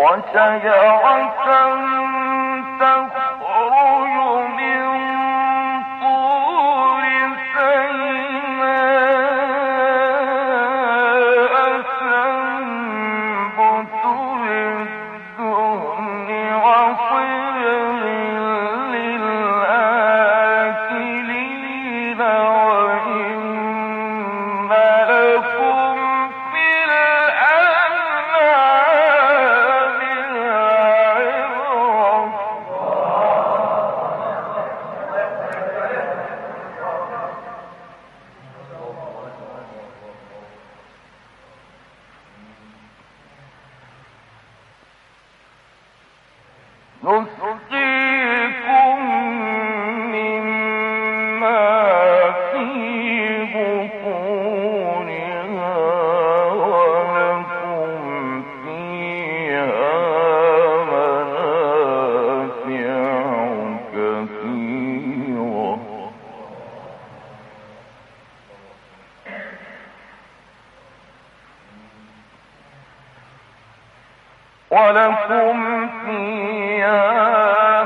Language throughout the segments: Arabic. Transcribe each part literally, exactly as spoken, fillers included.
ولكم فيها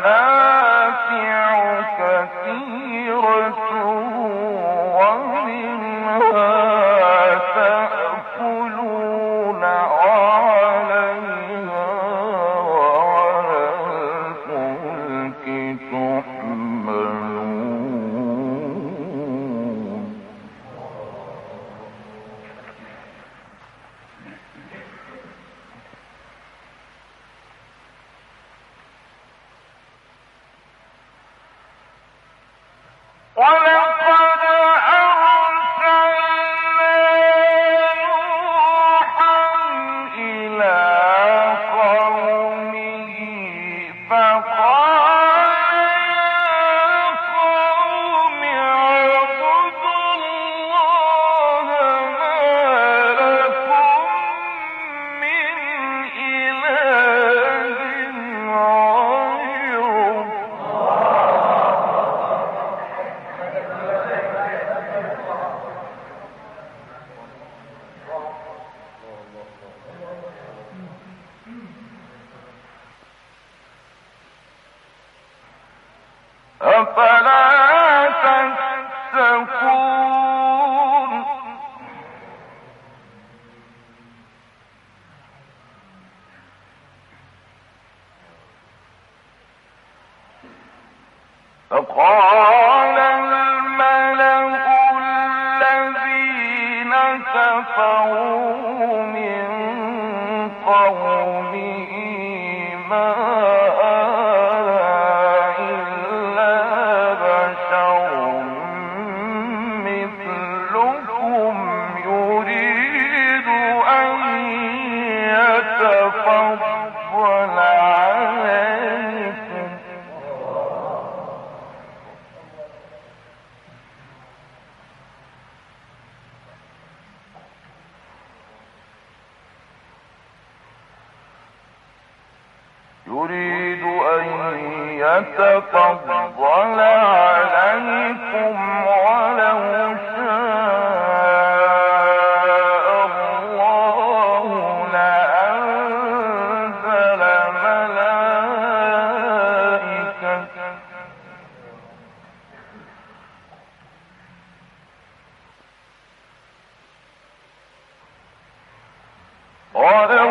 منافع كثيرة ومنها تأكلون وعليها وعلى الفلك تحملون. ولقد أرسلنا نوحا إلى قومه فقال يا قوم اعبدوا الله ما لكم من إله غيره. أفلا تتقون. فقال الملأ الذين كفروا من قومه ما يريد أن يتفضل عليكم ولو شاء الله لأنزل ملائكة ولو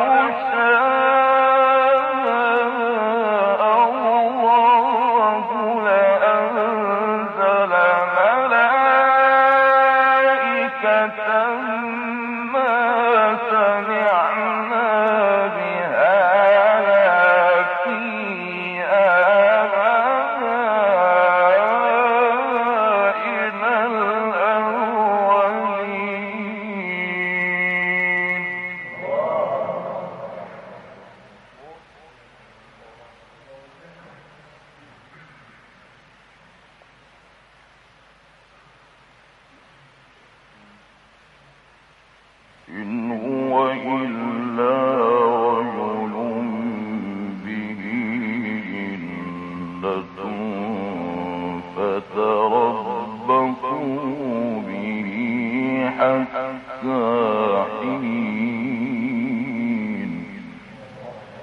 إن هو إلا رجل به جنة فتربصوا به حتى حين.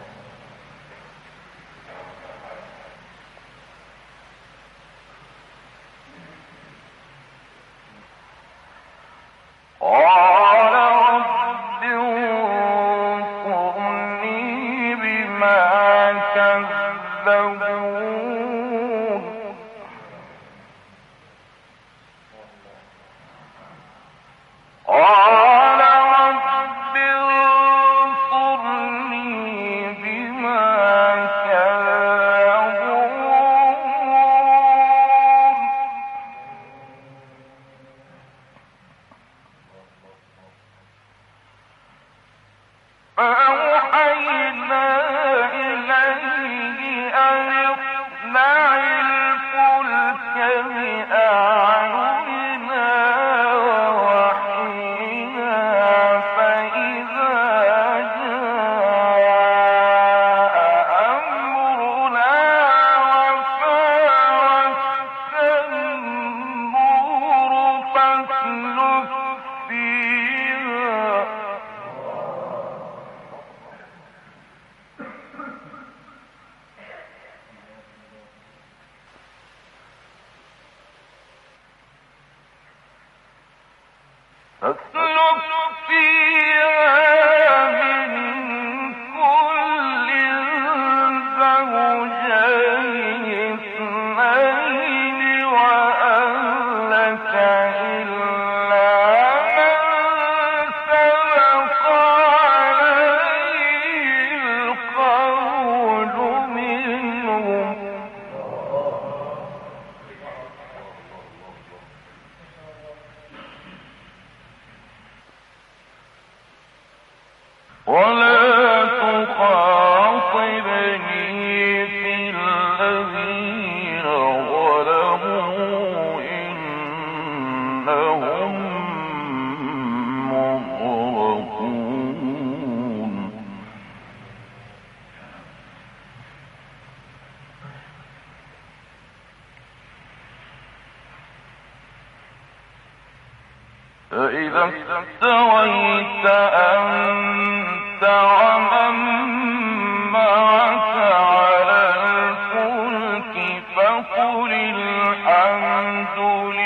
فإذا استويت أنت ومن معك على الفلك فقل الحمد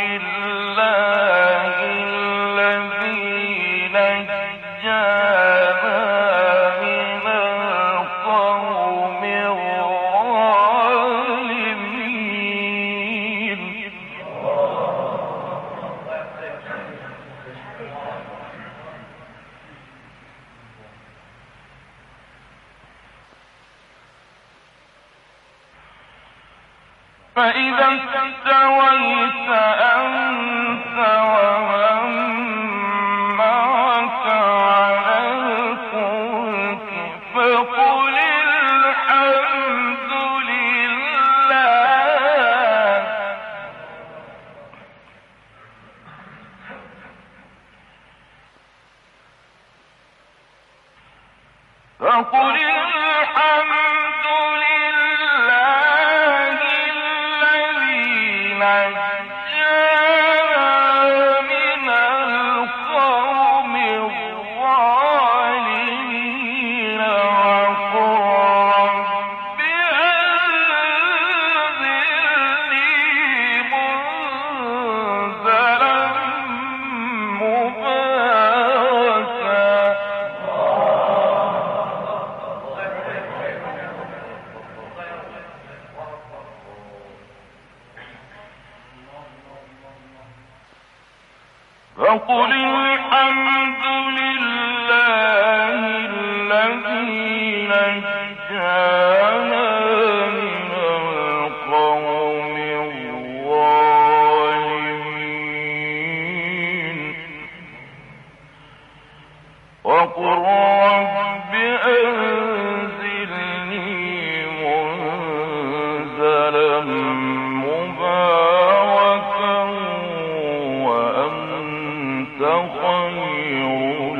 لله الذي نجانا من القوم الظالمين. فإذا استويت أنت ومن معك على الفلك فقل الحمد لله فقل الحمد لله نجانا من القوم الظالمين وقل رب أنزلني منزلا مباركا. فقل الحمد لله الذي نجانا من القوم الظالمين وقل رب أنزلني منزلا مباركا خير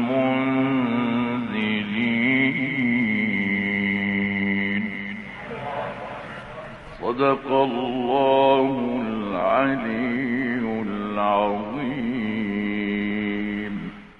المنزلين. صدق الله العلي العظيم.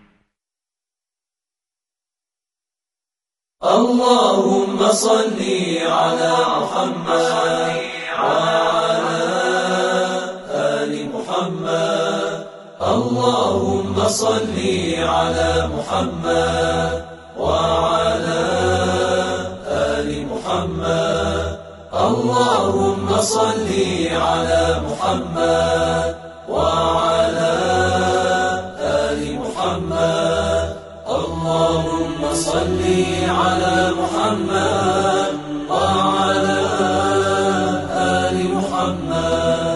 اللهم صل على محمد وعلى آل محمد. اللهم صل على محمد وعلى آل محمد. اللهم صل على محمد وعلى آل محمد. اللهم صل على محمد وعلى آل محمد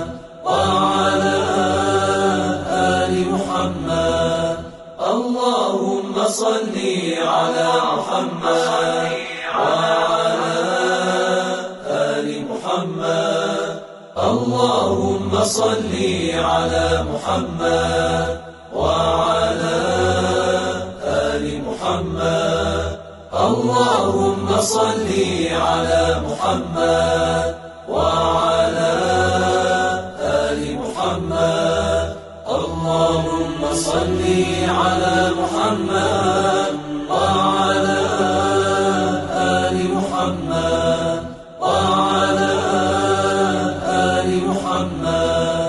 وعلى محمد. اللهم صل على محمد وعلى آل محمد. اللهم صل على محمد وعلى آل محمد. اللهم صل على محمد وعلى آل محمد. اللهم صل على محمد وعلى آل محمد وعلى آل محمد.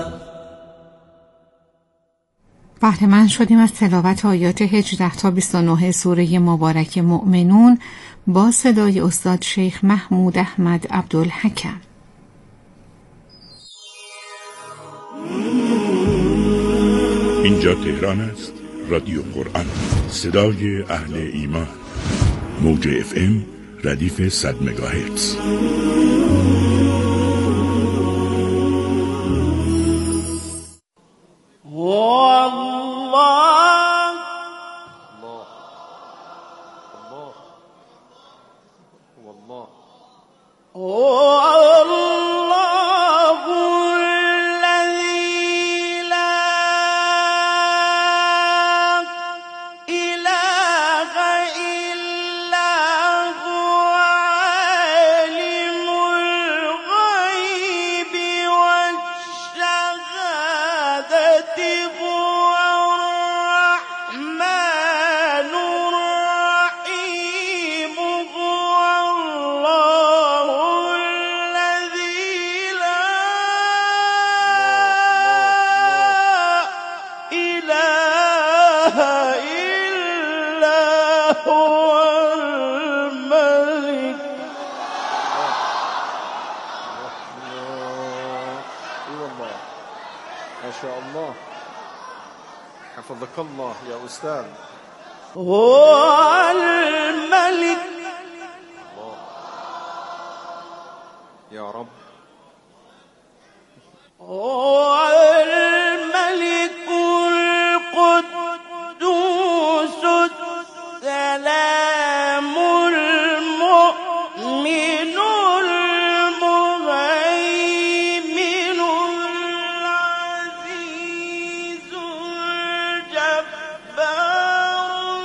بهره مند شدیم از تلاوت آیات هجده تا بیست و نه سوره مبارک مؤمنون با صدای استاد شیخ محمود احمد عبدالحکم. اینجا تهران است، رادیو قرآن، صدای اهل ایمان. موج اف ام ردیف صد مگاهرتز. ما شاء الله، حفظك الله يا أستاذ. هو الملك الله يا رب. هو الملك القدوس السلام المؤمن المهيمن العزيز الجبار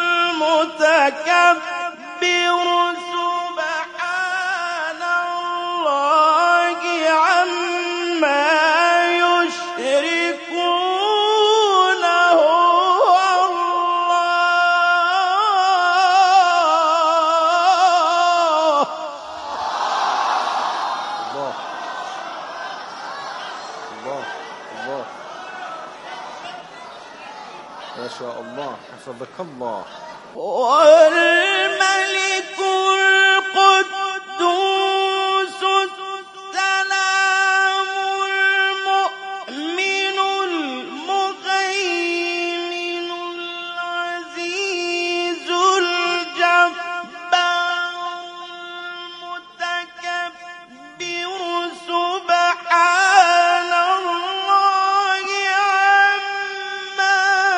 المتكبر سبحان الله عما يشركون. هو الله الله الله الله ما شاء الله، حفظك الله. والملك القدوس السلام المؤمن المهيمن العزيز الجبار المتكبر سبحان الله عما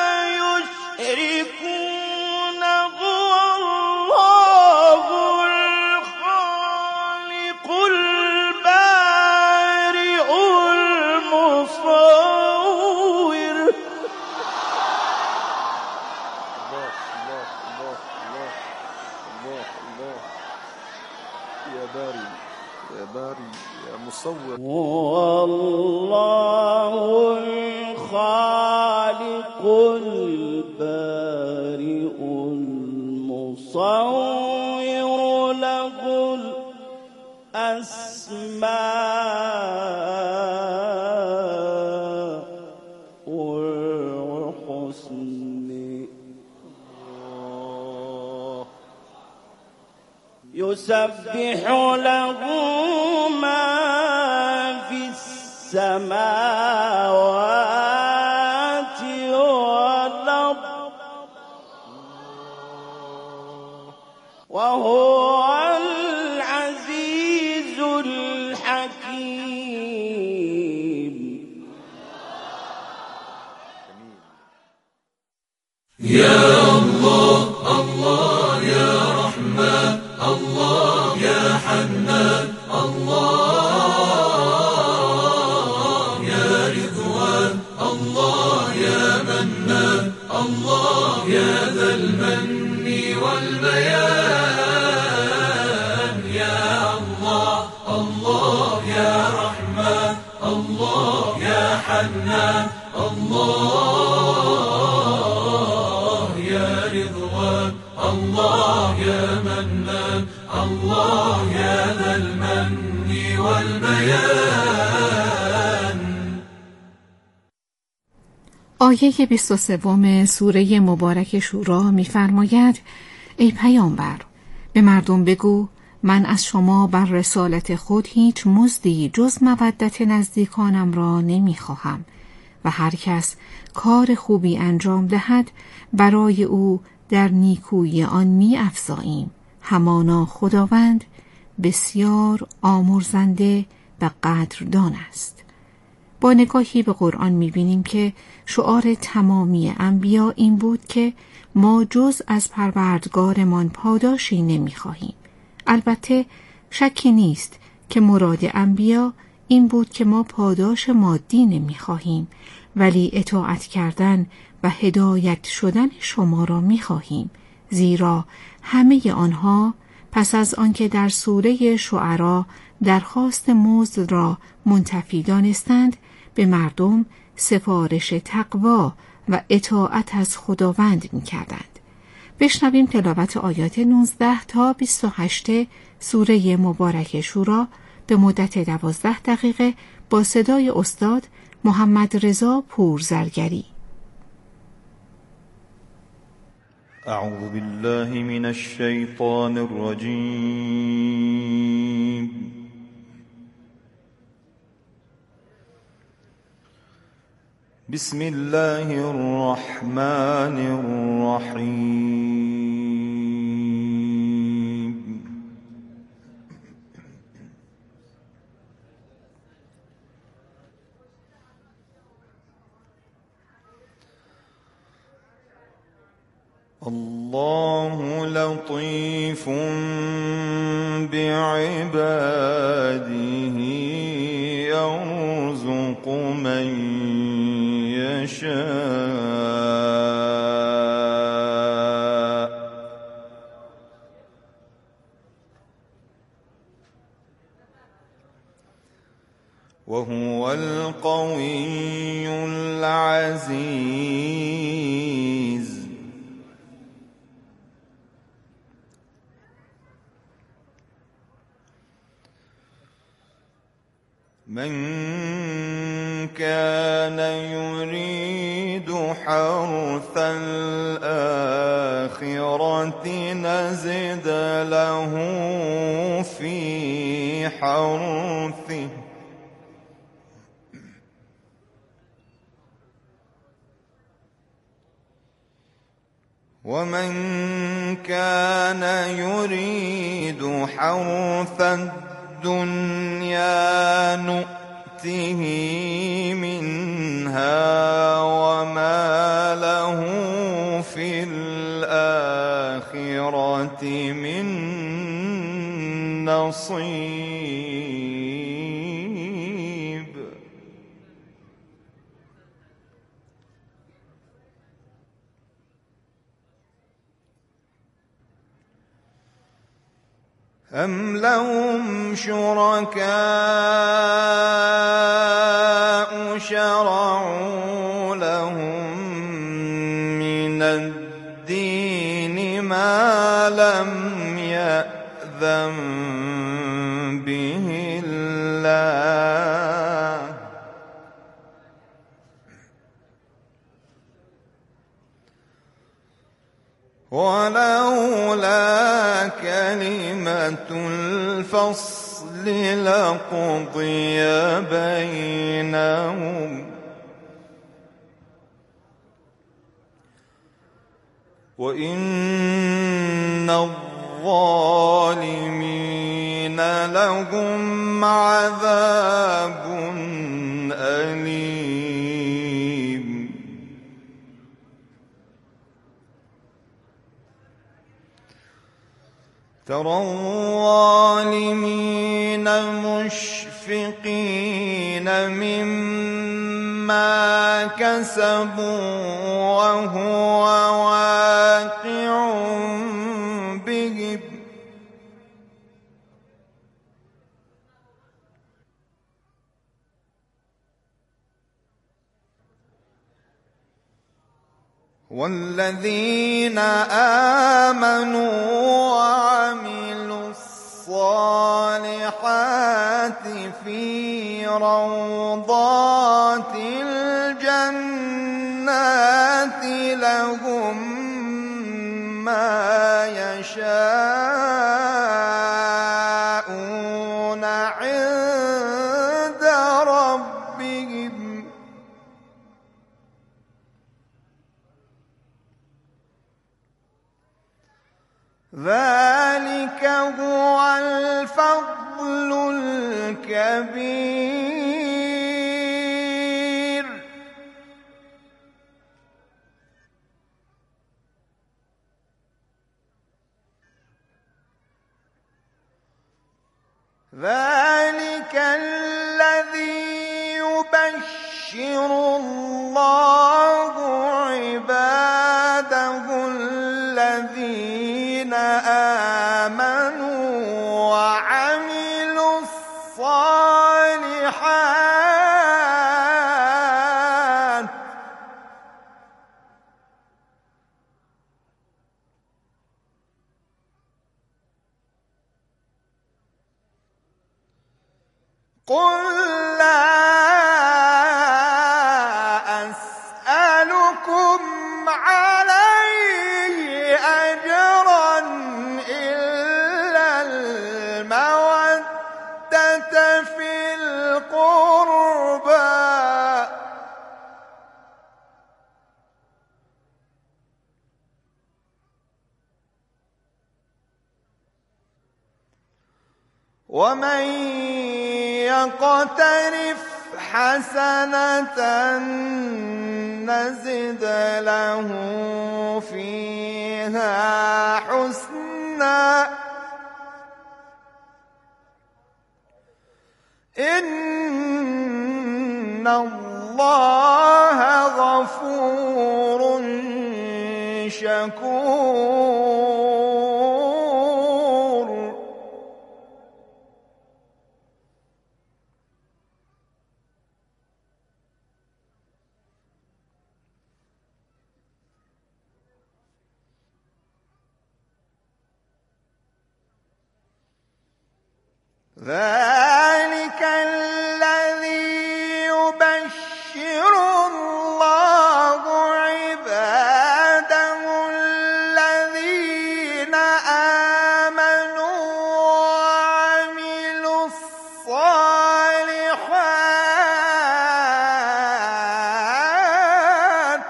يشركون. هو الله الخالق البارئ المصور. الله الله الله الله الله الله يا باري يا باري يا مصور. هو الله الخالق البارئ المصور له الأسماء الحسنى. يسبح له ما في السماوات والأرض وهو العزيز الحكيم. يا الله الله يا ذا المن والبيان يا الله الله يا رحمن الله يا حنان الله يا رضوان الله يا منان الله يا ذا المن والبيان. آیه بیست و سوم سوره مبارک شورا می‌فرماید: ای پیامبر، به مردم بگو من از شما بر رسالت خود هیچ مزدی جز مودت نزدیکانم را نمی‌خواهم و هر کس کار خوبی انجام دهد برای او در نیکویی آن می‌افزاییم، همانا خداوند بسیار آمرزنده و قدردان است. با نگاهی به قرآن می‌بینیم که شعار تمامی انبیا این بود که ما جز از پروردگارمان پاداشی نمی‌خواهیم. البته شکی نیست که مراد انبیا این بود که ما پاداش مادی نمی‌خواهیم، ولی اطاعت کردن و هدایت شدن شما را می‌خواهیم، زیرا همه آنها پس از آنکه در سوره شعرا درخواست مزد را منتفی دانستند، به مردم سفارش تقوا و اطاعت از خداوند می‌کردند. بشنویم تلاوت آیات نوزده تا بیست و هشت سوره مبارک شورا به مدت دوازده دقیقه با صدای استاد محمد رضا پورزرگری. اعوذ بالله من الشیطان الرجیم. بسم الله الرحمن الرحیم. الله لطیف بعباده یرزق من يشاء وهو القوي العزيز. من كان يريد حرث الآخرة نزد له في حرثه ومن كان يريد حرث الدنيا نؤته منها وما له في الآخرة من نصيب. أم لهم شركاء شرعوا لهم من الدين ما لم يأذن به الله ولولا كلمة الفصل لقضي بينهم وإن الظالمين لهم عذاب أليم. ترى الظالمين مشفقين مما كسبوا وهو والذين آمنوا وعملوا الصالحات في روضات الجنات لهم ما يشاءون عند ربهم ذلك هو الفضل الكبير ذلك الذي يبشر الله عباده الذين آمنوا وعملوا الصالحات قل لا أسألكم عليه أجرا إلا المودة في القربى ومن يقترف حسنة نزد له فيها حسنا إن الله غفور شكور ذلك الذي يبشر الله عباده الذين آمنوا وعملوا الصالحات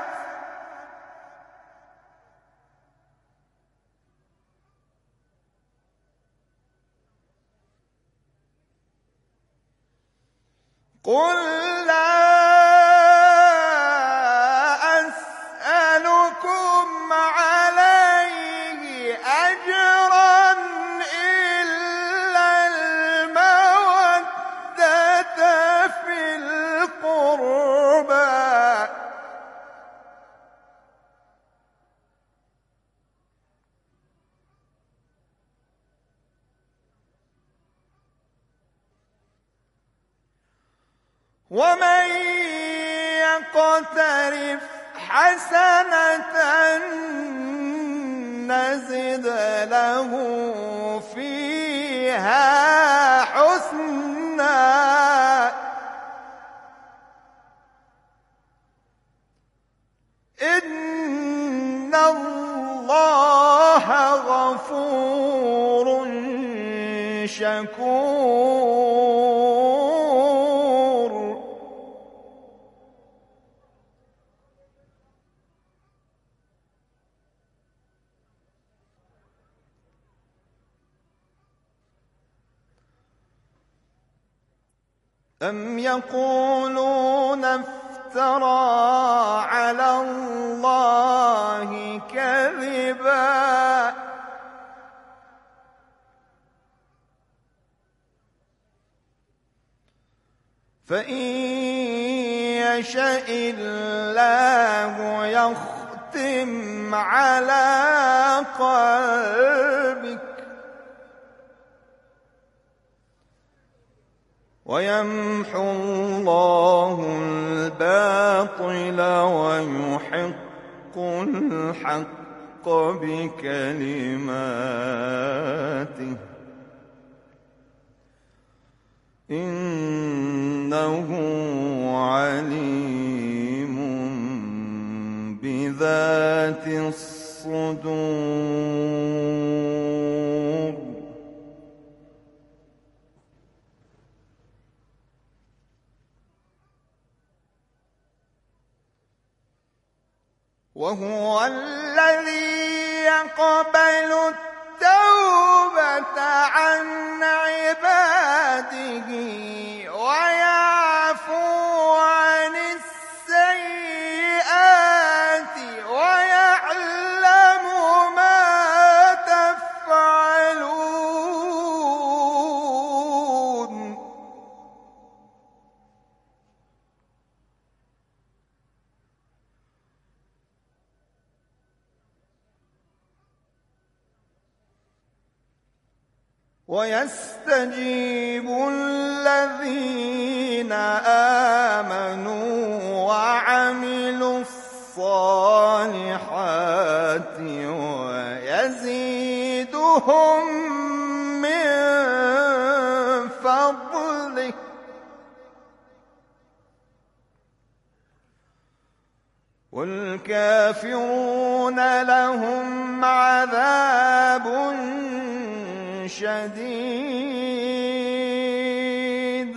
قل لا أسألكم عليه أجرا إلا المودة في القربى ومن يقترف حسنة نزد له فيها حسنا إن الله غفور شكور أم يقولون افترى على الله كذبا فإن يشاء الله يختم على قلبك ويمحو الله الباطل ويحق الحق بكلماته إنه عليم بذات الصدور. وهو الذي يقبل التوبة عن عباده ويعفو عن السيئات ويعلم ما تفعلون. ويستجيب الذين آمنوا وعملوا الصالحات ويزيدهم من فضله والكافرون لهم عذاب شديد.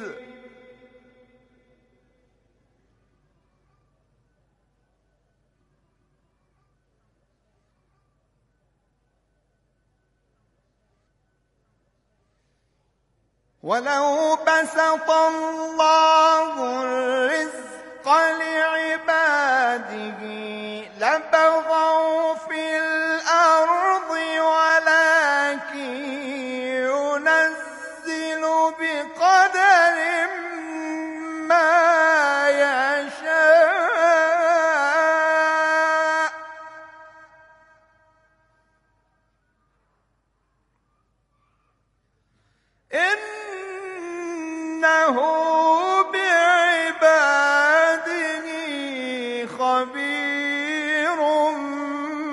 ولو بسط الله الرزق لعباده لبغوا في الأرض ولكن ينزل بقدر ما يشاء إنه